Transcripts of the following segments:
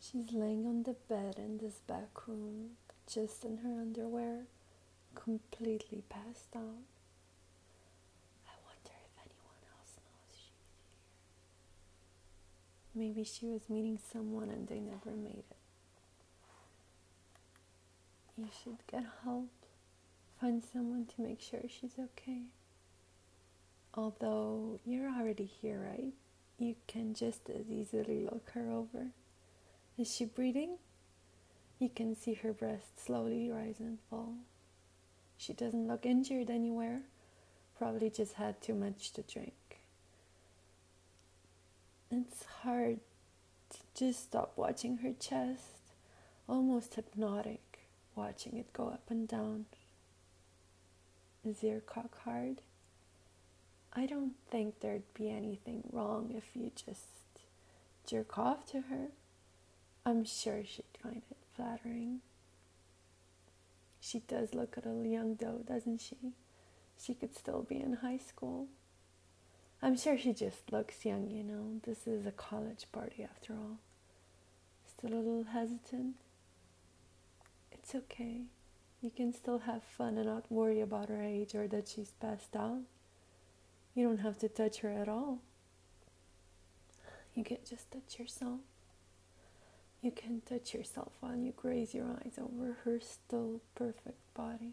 She's laying on the bed in this back room, just in her underwear, completely passed out. I wonder if anyone else knows she's here. Maybe she was meeting someone and they never made it. You should get help. Find someone to make sure she's okay. Although you're already here, right? You can just as easily look her over. Is she breathing? You can see her breast slowly rise and fall. She doesn't look injured anywhere. Probably just had too much to drink. It's hard to just stop watching her chest, almost hypnotic, watching it go up and down. Is your cock hard? I don't think there'd be anything wrong if you just jerk off to her. I'm sure she'd find it flattering. She does look a little young though, doesn't she? She could still be in high school. I'm sure she just looks young, you know. This is a college party after all. Still a little hesitant? It's okay. You can still have fun and not worry about her age or that she's passed out. You don't have to touch her at all. You can just touch yourself. You can touch yourself while you graze your eyes over her still perfect body.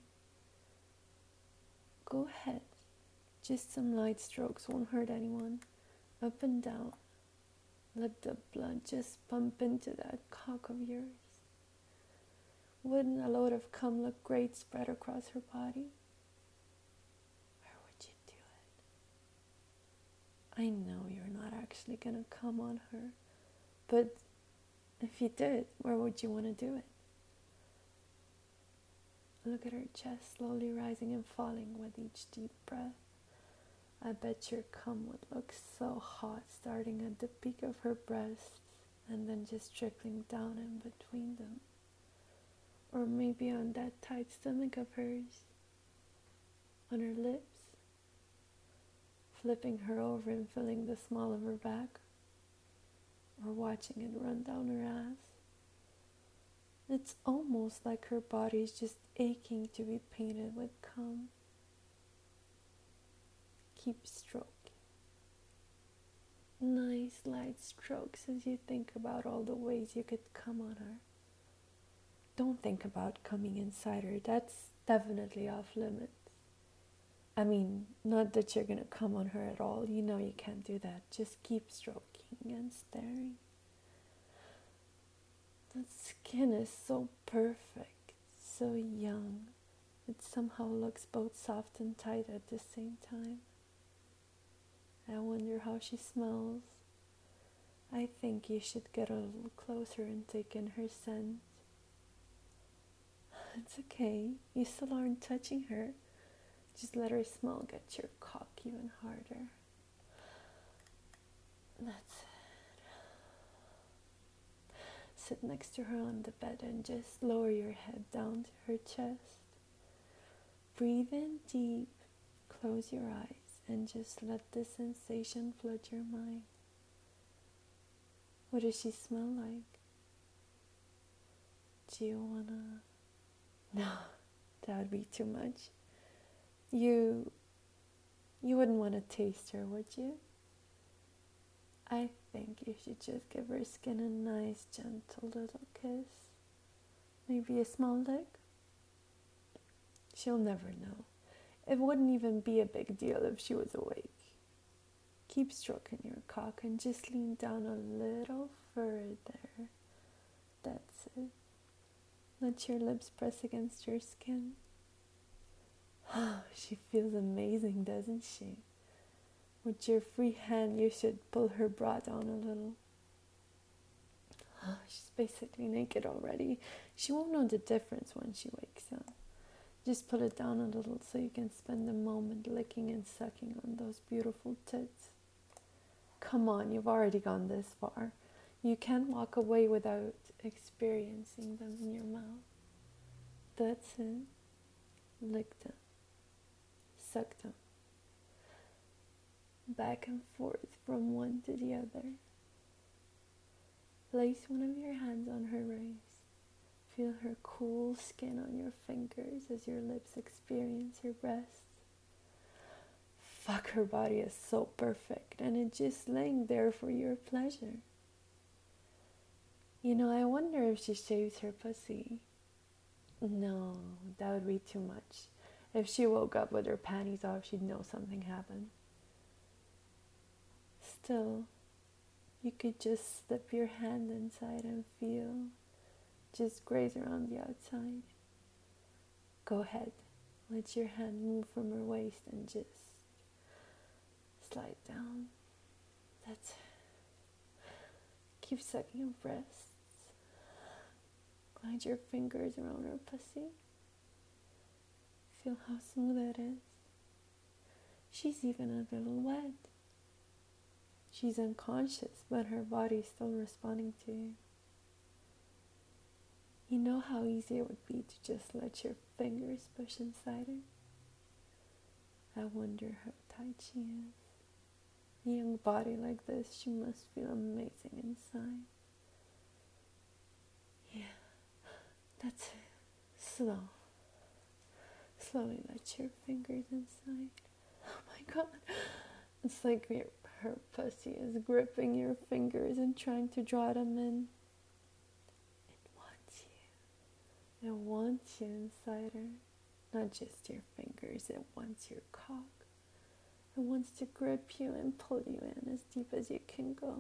Go ahead. Just some light strokes won't hurt anyone. Up and down. Let the blood just pump into that cock of yours. Wouldn't a load of cum look great spread across her body? Or would you do it? I know you're not actually gonna come on her, but if you did, where would you want to do it? Look at her chest slowly rising and falling with each deep breath. I bet your cum would look so hot starting at the peak of her breasts and then just trickling down in between them. Or maybe on that tight stomach of hers, on her lips, flipping her over and filling the small of her back, or watching it run down her ass. It's almost like her body's just aching to be painted with cum. Keep stroking. Nice light strokes as you think about all the ways you could come on her. Don't think about coming inside her. That's definitely off limits. I mean, not that you're gonna come on her at all. You know you can't do that. Just keep stroking and staring. That skin is so perfect, so young. It somehow looks both soft and tight at the same time. I wonder how she smells. I think you should get a little closer and take in her scent. It's okay. You still aren't touching her. Just let her smell get your cock even harder. That's it. Sit next to her on the bed and just lower your head down to her chest. Breathe in deep. Close your eyes. And just let the sensation flood your mind. What does she smell like? Do you wanna... No, that would be too much. You wouldn't want to taste her, would you? I think you should just give her skin a nice, gentle little kiss. Maybe a small lick. She'll never know. It wouldn't even be a big deal if she was awake. Keep stroking your cock and just lean down a little further. That's it. Let your lips press against your skin. She feels amazing, doesn't she? With your free hand, you should pull her bra down a little. She's basically naked already. She won't know the difference when she wakes up. Just pull it down a little so you can spend a moment licking and sucking on those beautiful tits. Come on, you've already gone this far. You can't walk away without experiencing them in your mouth. That's it. Lick them. Suck them. Back and forth from one to the other. Place one of your hands on her waist. Feel her cool skin on your fingers as your lips experience her breasts. Fuck, her body is so perfect, and it's just laying there for your pleasure. You know, I wonder if she shaves her pussy. No, that would be too much. If she woke up with her panties off, she'd know something happened. Still, you could just slip your hand inside and feel, just graze around the outside. Go ahead, let your hand move from her waist and just slide down. That's it. Keep sucking her breasts. Glide your fingers around her pussy. Feel how smooth it is. She's even a little wet. She's unconscious, but her body's still responding to you. You know how easy it would be to just let your fingers push inside her? I wonder how tight she is. A young body like this, she must feel amazing inside. Yeah, that's it. Slowly let your fingers inside. Oh my god. It's like her pussy is gripping your fingers and trying to draw them in. It wants you inside her. Not just your fingers, it wants your cock. It wants to grip you and pull you in as deep as you can go.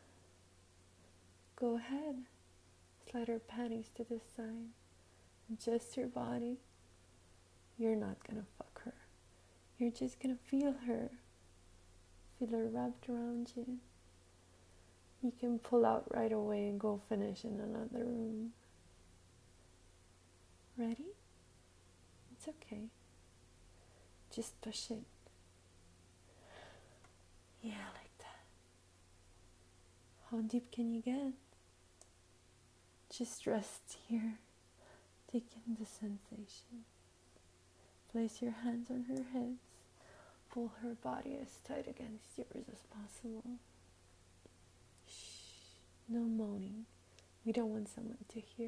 Go ahead. Slide her panties to the side. Adjust your body. You're not gonna fuck her. You're just gonna feel her. Feel her wrapped around you. You can pull out right away and go finish in another room. Ready? It's okay. Just push it. Yeah, like that. How deep can you get? Just rest here. Take in the sensation. Place your hands on her hips. Pull her body as tight against yours as possible. Shh. No moaning. We don't want someone to hear.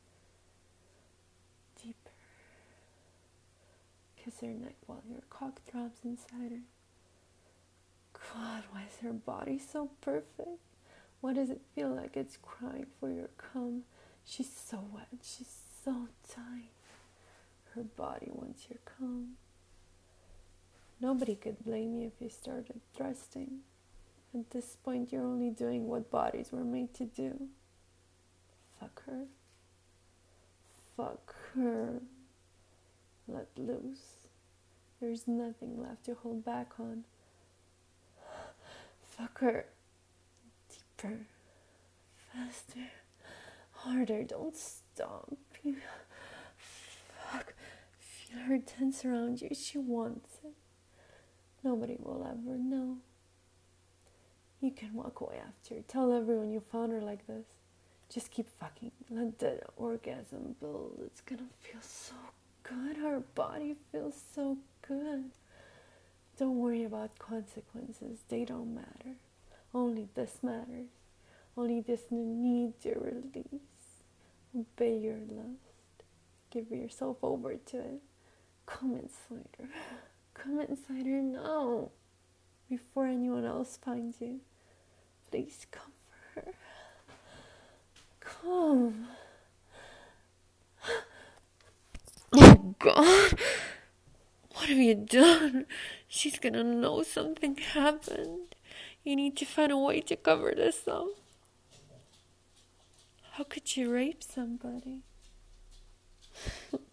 Deeper. Kiss her neck while your cock throbs inside her. God, why is her body so perfect? Why does it feel like it's crying for your cum? She's so wet. She's so tight. Her body wants your cum. Nobody could blame you if you started thrusting. At this point, you're only doing what bodies were made to do. Fuck her. Fuck her. Let loose. There's nothing left to hold back on. Fuck her. Deeper. Faster. Harder. Don't stop. Fuck. Feel her tense around you. She wants it. Nobody will ever know. You can walk away after. Tell everyone you found her like this. Just keep fucking. Let the orgasm build. It's gonna feel so good. Her body feels so good. Don't worry about consequences. They don't matter. Only this matters. Only this need to release. Obey your lust. Give yourself over to it. Come inside her. Come inside her now. Before anyone else finds you. Please come for her. Come. Oh God. What have you done? She's gonna know something happened. You need to find a way to cover this up. How could you rape somebody?